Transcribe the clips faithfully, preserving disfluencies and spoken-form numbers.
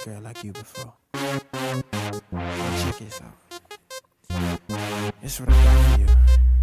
girl like you before. Now check this out. It's what I got for you.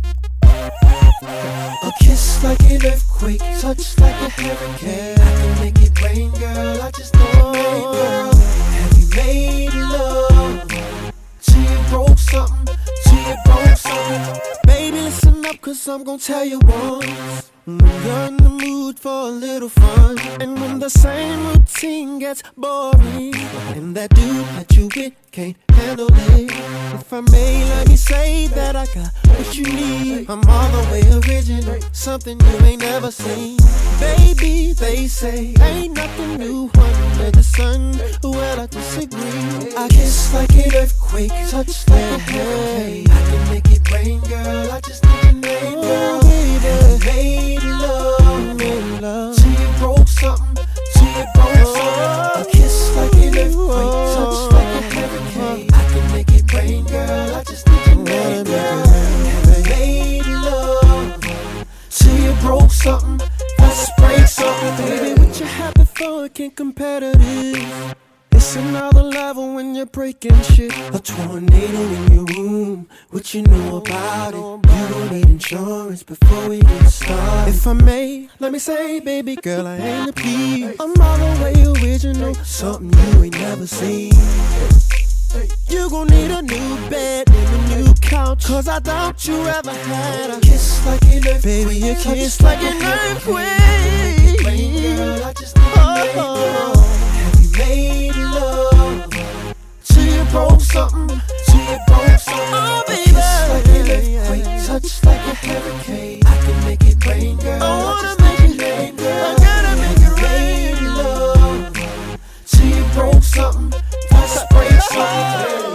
A kiss like an earthquake, touch like a hurricane. I can make it rain, girl. I just need a rain, girl. Have you made love till you broke something? Till you broke something? Baby, listen up, cause I'm gon' tell you once. When you're in the mood for a little fun, and when the same routine gets boring, and that dude that you with can't handle it. If I may, let me say that I got what you need. I'm all the way original, something you ain't never seen. Baby, they say ain't nothing new under the sun. Well, I disagree. I kiss like an earthquake, touch like a hurricane. I can make it rain, girl. I just need your name, girl. Made love, made love till you broke something, till you broke something. A kiss like an earthquake, touch like a hurricane. I can make it rain, girl. I just need your name, girl. Made love till you broke something, let's break something. Baby, what you happy for? Can't compare to this. It's another level when you're breaking shit. A tornado in your room, what you know about it? You don't need insurance before we get started. If I may, let me say, baby girl, I ain't a please. I'm all the way original, something you ain't never seen. You gon' need a new bed and a new couch, cause I doubt you ever had a kiss like an earthquake. Baby, a kiss like an earthquake. Girl, I just need oh. Have you made love till you broke something, till you broke something? Oh, baby, kiss like an earthquake, touch like a hurricane. I can make it rain, girl. I wanna make it rain, girl. I gotta make it rain. Made love till you broke something, let's break something.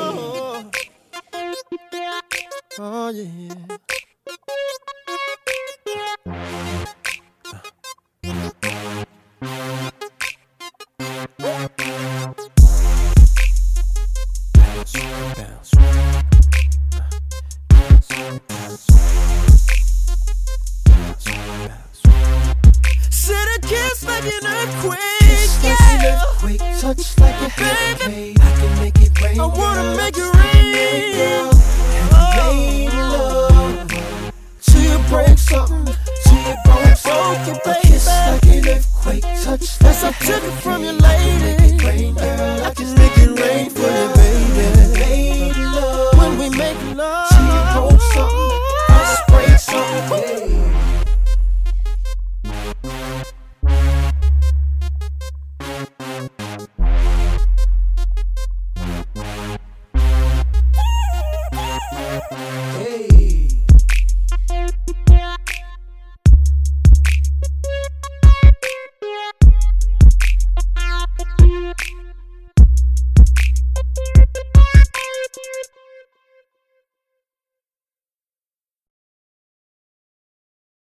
Oh yeah. Bounce, bounce, said a kiss like an earthquake, kiss yeah. Like an earthquake, touch like a hurricane. I can make it rain, I wanna girl. Make it rain, girl. Have you made love till you break something, till you broke something? A kiss like an earthquake, touch like a hurricane. I took it from your lady, I can make it rain, girl. I can make it rain.